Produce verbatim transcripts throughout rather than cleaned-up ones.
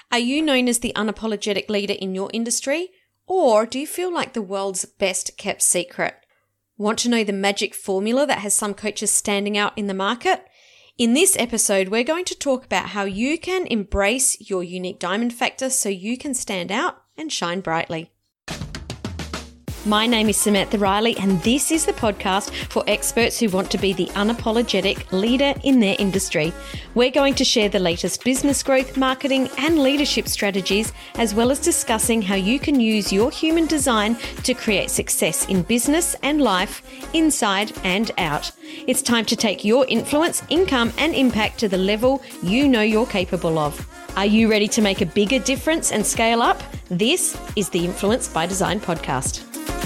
Are you known as the unapologetic leader in your industry? Or do you feel like the world's best kept secret? Want to know the magic formula that has some coaches standing out in the market? In this episode, we're going to talk about how you can embrace your unique diamond factor so you can stand out and shine brightly. My name is Samantha Riley, and this is the podcast for experts who want to be the unapologetic leader in their industry. We're going to share the latest business growth, marketing, and leadership strategies, as well as discussing how you can use your human design to create success in business and life, inside and out. It's time to take your influence, income, and impact to the level you know you're capable of. Are you ready to make a bigger difference and scale up? This is the Influence by Design podcast.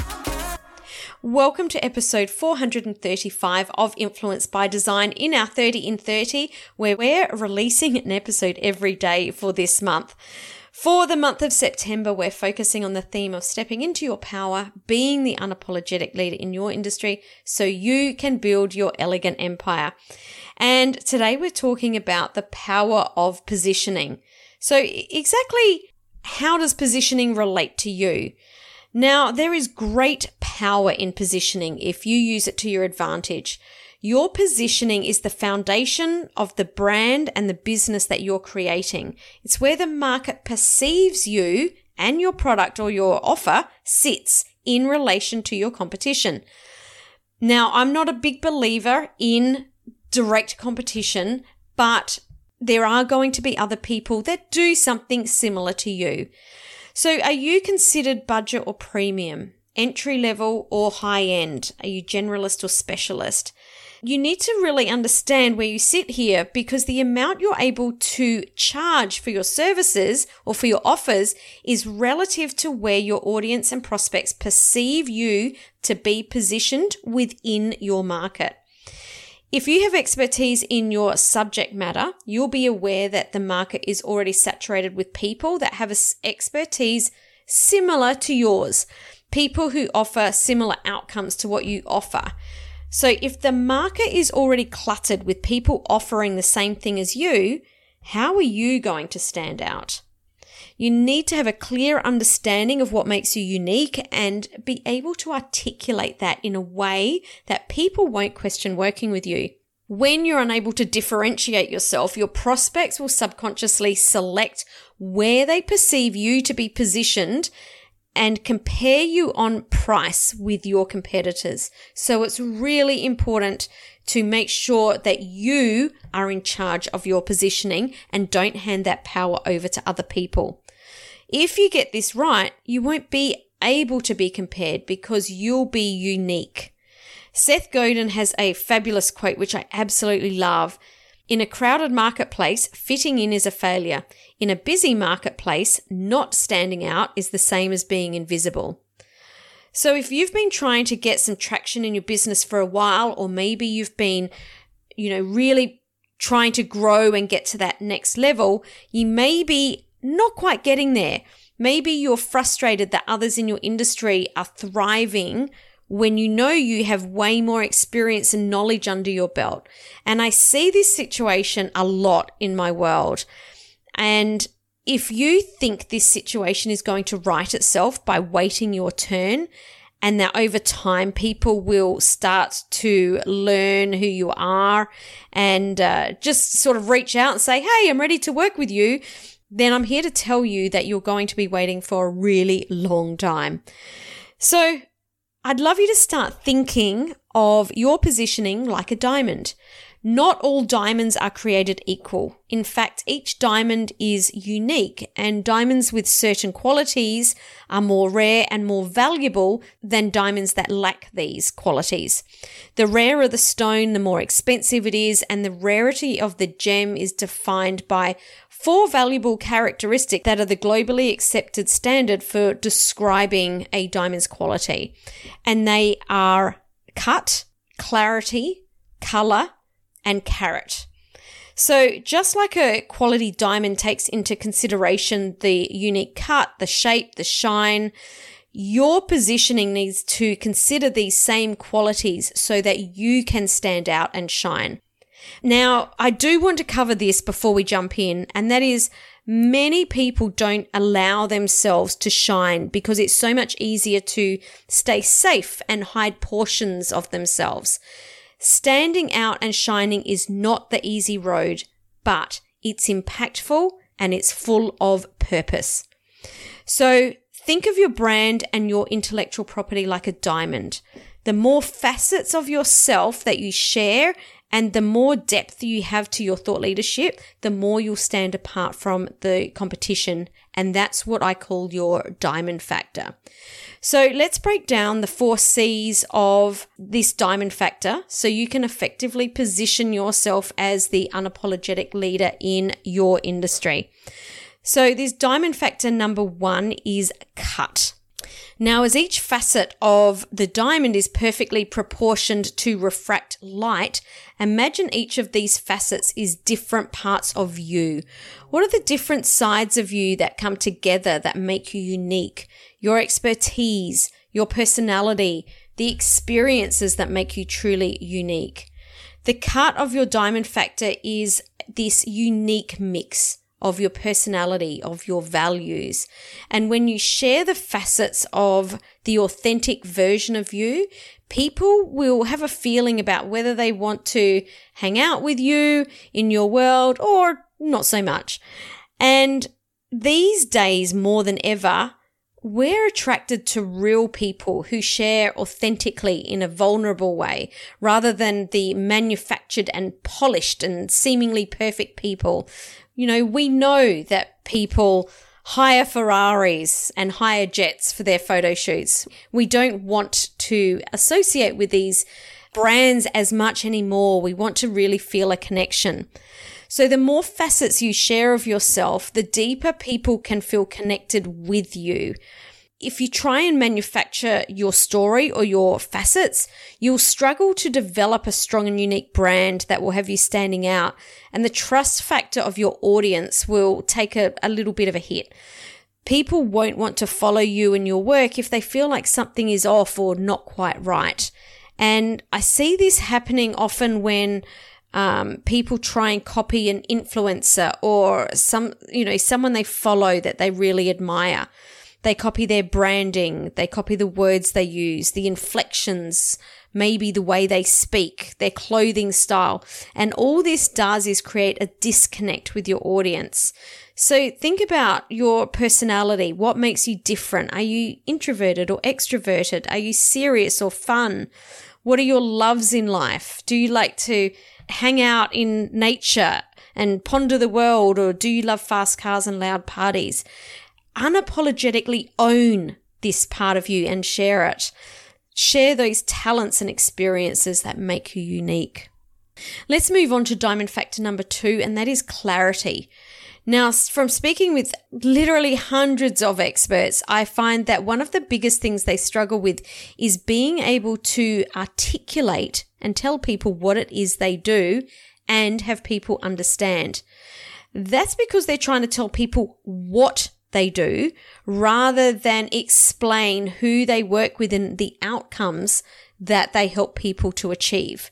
Welcome to episode four hundred thirty-five of Influence by Design in our thirty in thirty, where we're releasing an episode every day for this month. For the month of September, we're focusing on the theme of stepping into your power, being the unapologetic leader in your industry so you can build your elegant empire. And today we're talking about the power of positioning. So exactly how does positioning relate to you? Now, there is great power in positioning if you use it to your advantage. Your positioning is the foundation of the brand and the business that you're creating. It's where the market perceives you and your product or your offer sits in relation to your competition. Now, I'm not a big believer in direct competition, but there are going to be other people that do something similar to you. So are you considered budget or premium, entry level or high end? Are you generalist or specialist? You need to really understand where you sit here, because the amount you're able to charge for your services or for your offers is relative to where your audience and prospects perceive you to be positioned within your market. If you have expertise in your subject matter, you'll be aware that the market is already saturated with people that have expertise similar to yours, people who offer similar outcomes to what you offer. So if the market is already cluttered with people offering the same thing as you, how are you going to stand out? You need to have a clear understanding of what makes you unique and be able to articulate that in a way that people won't question working with you. When you're unable to differentiate yourself, your prospects will subconsciously select where they perceive you to be positioned and compare you on price with your competitors. So it's really important to make sure that you are in charge of your positioning and don't hand that power over to other people. If you get this right, you won't be able to be compared because you'll be unique. Seth Godin has a fabulous quote, which I absolutely love. In a crowded marketplace, fitting in is a failure. In a busy marketplace, not standing out is the same as being invisible. So if you've been trying to get some traction in your business for a while, or maybe you've been, you know, really trying to grow and get to that next level, you may be not quite getting there. Maybe you're frustrated that others in your industry are thriving when you know you have way more experience and knowledge under your belt. And I see this situation a lot in my world. And if you think this situation is going to right itself by waiting your turn, and that over time people will start to learn who you are and uh, just sort of reach out and say, hey, I'm ready to work with you, then I'm here to tell you that you're going to be waiting for a really long time. So I'd love you to start thinking of your positioning like a diamond. Not all diamonds are created equal. In fact, each diamond is unique, and diamonds with certain qualities are more rare and more valuable than diamonds that lack these qualities. The rarer the stone, the more expensive it is, and the rarity of the gem is defined by four valuable characteristics that are the globally accepted standard for describing a diamond's quality. And they are cut, clarity, color, and carat. So just like a quality diamond takes into consideration the unique cut, the shape, the shine, your positioning needs to consider these same qualities so that you can stand out and shine. Now, I do want to cover this before we jump in, and that is Many people don't allow themselves to shine because it's so much easier to stay safe and hide portions of themselves. Standing out and shining is not the easy road, but it's impactful and it's full of purpose. So think of your brand and your intellectual property like a diamond. The more facets of yourself that you share and the more depth you have to your thought leadership, the more you'll stand apart from the competition. And that's what I call your diamond factor. So let's break down the four C's of this diamond factor so you can effectively position yourself as the unapologetic leader in your industry. So this diamond factor number one is cut. Now, as each facet of the diamond is perfectly proportioned to refract light, imagine each of these facets is different parts of you. What are the different sides of you that come together that make you unique? Your expertise, your personality, the experiences that make you truly unique. The cut of your diamond factor is this unique mix of your personality, of your values. And when you share the facets of the authentic version of you, people will have a feeling about whether they want to hang out with you in your world or not so much. And these days, more than ever, we're attracted to real people who share authentically in a vulnerable way rather than the manufactured and polished and seemingly perfect people. You know, we know that people hire Ferraris and hire jets for their photo shoots. We don't want to associate with these brands as much anymore. We want to really feel a connection. So the more facets you share of yourself, the deeper people can feel connected with you. If you try and manufacture your story or your facets, you'll struggle to develop a strong and unique brand that will have you standing out, and the trust factor of your audience will take a, a little bit of a hit. People won't want to follow you and your work if they feel like something is off or not quite right. And I see this happening often when Um, people try and copy an influencer or some, you know, someone they follow that they really admire. They copy their branding, they copy the words they use, the inflections, maybe the way they speak, their clothing style. And all this does is create a disconnect with your audience. So think about your personality. What makes you different? Are you introverted or extroverted? Are you serious or fun? What are your loves in life? Do you like to hang out in nature and ponder the world, or do you love fast cars and loud parties? Unapologetically own this part of you and share it. Share those talents and experiences that make you unique. Let's move on to diamond factor number two, and that is clarity. Now, from speaking with literally hundreds of experts, I find that one of the biggest things they struggle with is being able to articulate and tell people what it is they do and have people understand. That's because they're trying to tell people what they do rather than explain who they work with and the outcomes that they help people to achieve.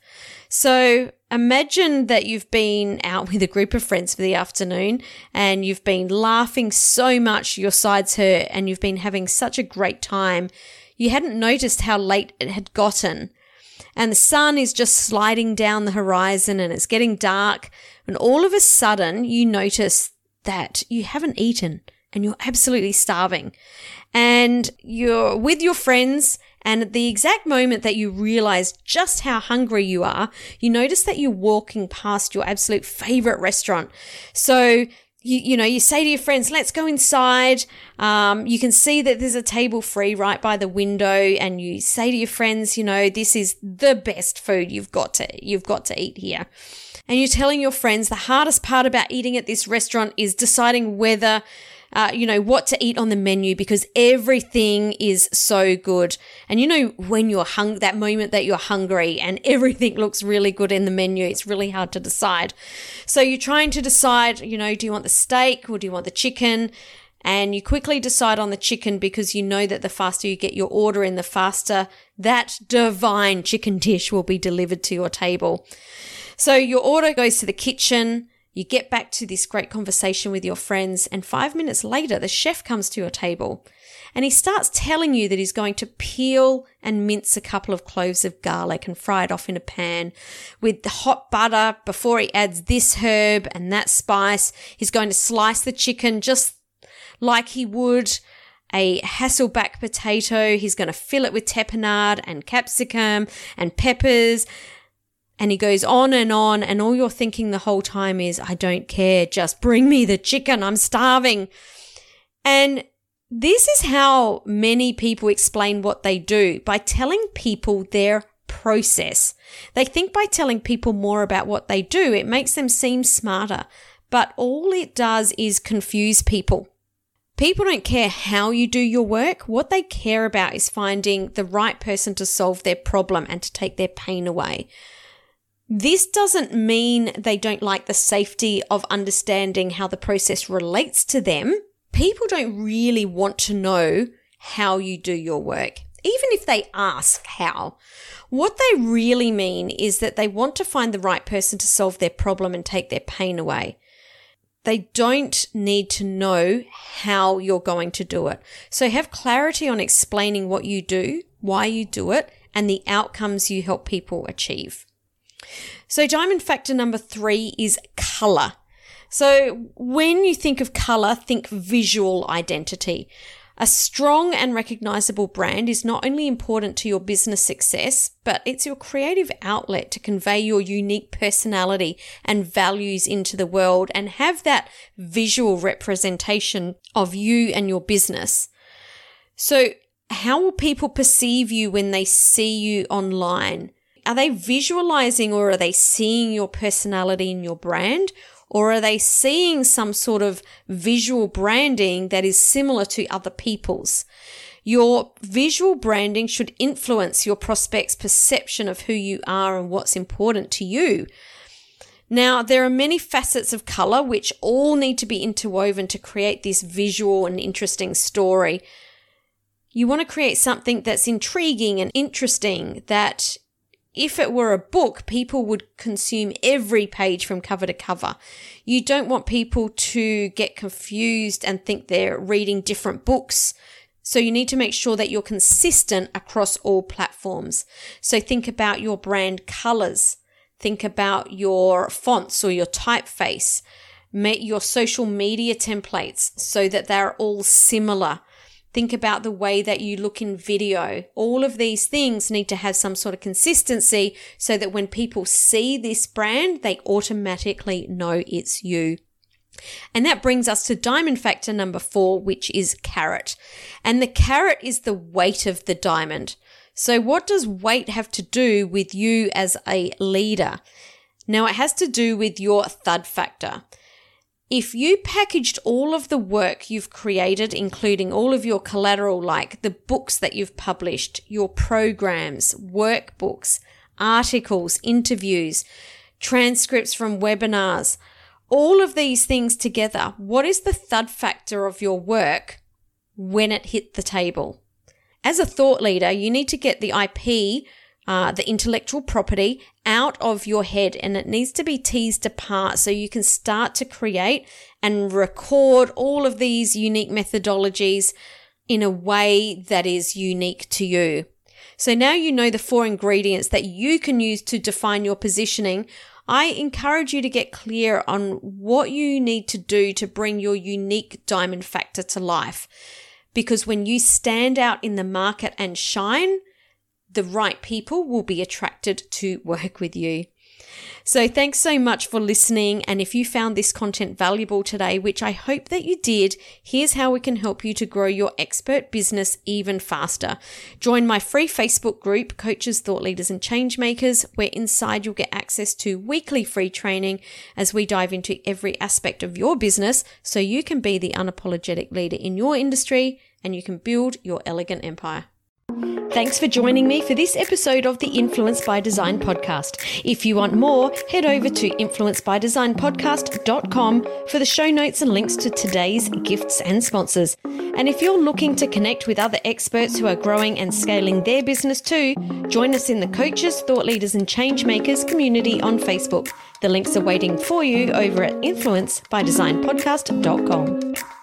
So imagine that you've been out with a group of friends for the afternoon and you've been laughing so much your sides hurt and you've been having such a great time. You hadn't noticed how late it had gotten, and the sun is just sliding down the horizon and it's getting dark, and all of a sudden you notice that you haven't eaten and you're absolutely starving, and you're with your friends. And at the exact moment that you realize just how hungry you are, you notice that you're walking past your absolute favorite restaurant. So, you, you know, you say to your friends, let's go inside. Um, you can see that there's a table free right by the window, and you say to your friends, you know, this is the best food you've got to, you've got to eat here. And you're telling your friends the hardest part about eating at this restaurant is deciding whether Uh, you know, what to eat on the menu because everything is so good. And you know, when you're hung, that moment that you're hungry and everything looks really good in the menu, it's really hard to decide. So you're trying to decide, you know, do you want the steak or do you want the chicken? And you quickly decide on the chicken because you know that the faster you get your order in, the faster that divine chicken dish will be delivered to your table. So your order goes to the kitchen. You get back to this great conversation with your friends, and five minutes later, the chef comes to your table and he starts telling you that he's going to peel and mince a couple of cloves of garlic and fry it off in a pan with the hot butter before he adds this herb and that spice. He's going to slice the chicken just like he would a Hasselback potato. He's going to fill it with tapenade and capsicum and peppers. And he goes on and on, and all you're thinking the whole time is, I don't care, just bring me the chicken, I'm starving. And this is how many people explain what they do, by telling people their process. They think by telling people more about what they do, it makes them seem smarter, but all it does is confuse people. People don't care how you do your work. What they care about is finding the right person to solve their problem and to take their pain away. This doesn't mean they don't like the safety of understanding how the process relates to them. People don't really want to know how you do your work, even if they ask how. What they really mean is that they want to find the right person to solve their problem and take their pain away. They don't need to know how you're going to do it. So have clarity on explaining what you do, why you do it, and the outcomes you help people achieve. So diamond factor number three is color. So when you think of color, think visual identity. A strong and recognizable brand is not only important to your business success, but it's your creative outlet to convey your unique personality and values into the world and have that visual representation of you and your business. So how will people perceive you when they see you online? Are they visualizing, or are they seeing your personality in your brand? Or are they seeing some sort of visual branding that is similar to other people's? Your visual branding should influence your prospects' perception of who you are and what's important to you. Now, there are many facets of color which all need to be interwoven to create this visual and interesting story. You want to create something that's intriguing and interesting, that if it were a book, people would consume every page from cover to cover. You don't want people to get confused and think they're reading different books. So you need to make sure that you're consistent across all platforms. So think about your brand colors. Think about your fonts or your typeface. Make your social media templates so that they're all similar. Think about the way that you look in video. All of these things need to have some sort of consistency so that when people see this brand, they automatically know it's you. And that brings us to diamond factor number four, which is carat. And the carat is the weight of the diamond. So what does weight have to do with you as a leader? Now, it has to do with your thud factor. If you packaged all of the work you've created, including all of your collateral, like the books that you've published, your programs, workbooks, articles, interviews, transcripts from webinars, all of these things together, what is the thud factor of your work when it hit the table? As a thought leader, you need to get the I P, uh, the intellectual property, out of your head, and it needs to be teased apart so you can start to create and record all of these unique methodologies in a way that is unique to you. So now you know the four ingredients that you can use to define your positioning. I encourage you to get clear on what you need to do to bring your unique diamond factor to life. Because when you stand out in the market and shine, the right people will be attracted to work with you. So thanks so much for listening. And if you found this content valuable today, which I hope that you did, here's how we can help you to grow your expert business even faster. Join my free Facebook group, Coaches, Thought Leaders and Changemakers, where inside you'll get access to weekly free training as we dive into every aspect of your business so you can be the unapologetic leader in your industry and you can build your elegant empire. Thanks for joining me for this episode of the Influence by Design podcast. If you want more, head over to influence by design podcast dot com for the show notes and links to today's gifts and sponsors. And if you're looking to connect with other experts who are growing and scaling their business too, join us in the Coaches, Thought Leaders and Change Makers community on Facebook. The links are waiting for you over at influence by design podcast dot com.